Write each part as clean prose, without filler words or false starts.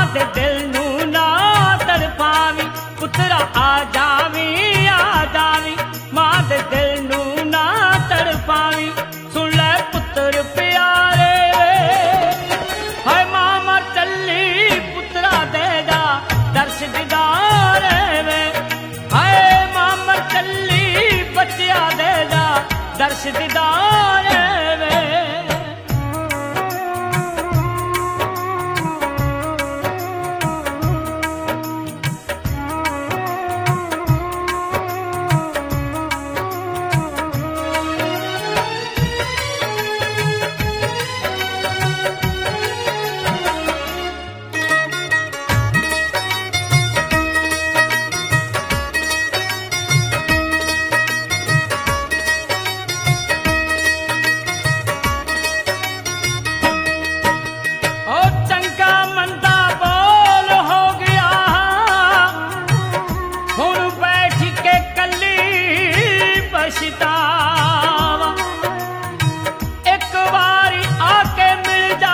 दे दिल नू ना तड़पावी, पुत्रा आ जावी मां दे दिल नू ना तड़पावी। सुन ले पुत्र प्यारे हाय मां मर चली पुत्रा दे जा दर्श दीदार वे, हाय मां मर चली बच्चिया दे जा दर्श दीदार वे। एक बारी आके मिल जा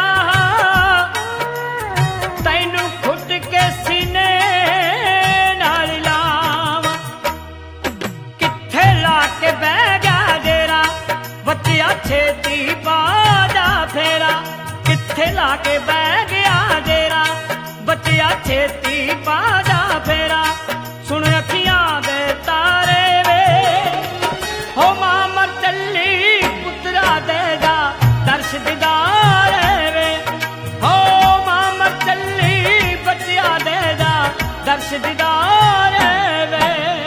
तैनू खुद के सीने नाल लावा, किथे ला के बह गया डेरा बच्चिया छेती बाजा फेरा, किथे ला के बह गया डेरा बच्चिया छेती बाजा फेरा। सुन अखियां दे तारे हो मां मर चली पुत्रा दे जा दर्श दीदार वे, हो मां मर चली बच्चिया दे जा दर्श दीदार वे।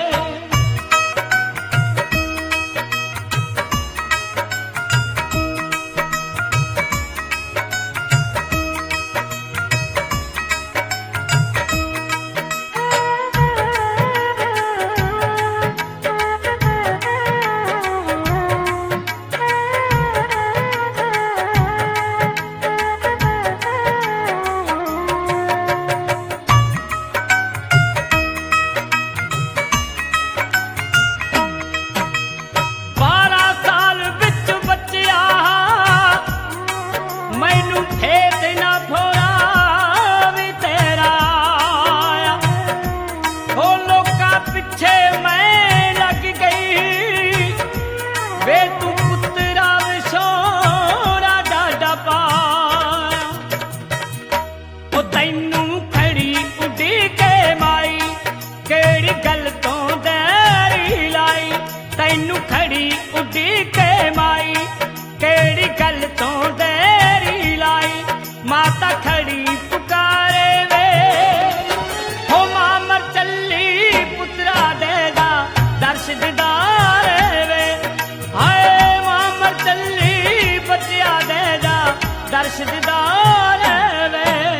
तैनू खड़ी उडी के माई केड़ी गल तो देरी लाई, माता खड़ी पुकारे वे हो मां मर चली पुत्रा दे जा दर्श दीदार वे, हाय मां मर चली बच्चिया दे जा दर्श दीदार वे।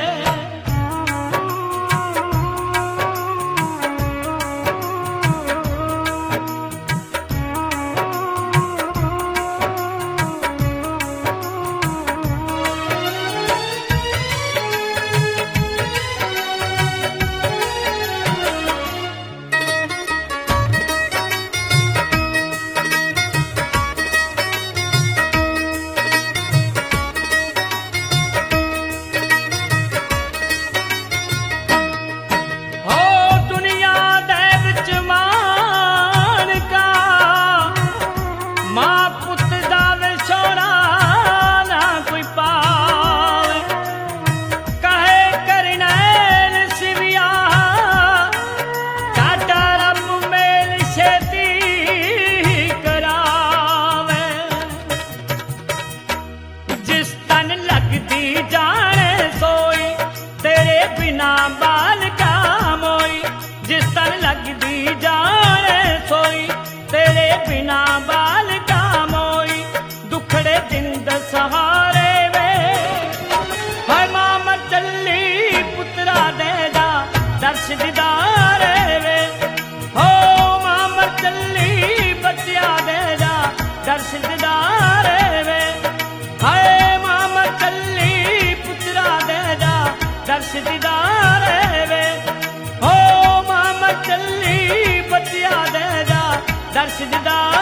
बाल का मोई जिस तन लगदी जाने सोई, तेरे बिना बाल का मोई दुखड़े जिंद सहारे वे, हाय मां मर चली पुत्रा दे जा दर्श दीदार वे, हो मां मर चली बच्चिया दे जा दर्श दीदार वे, हाय मां मर चली पुत्रा दे जा दर्श दीदार वे, हो मां मर चली बच्चिया दे जा दर्श दीदार।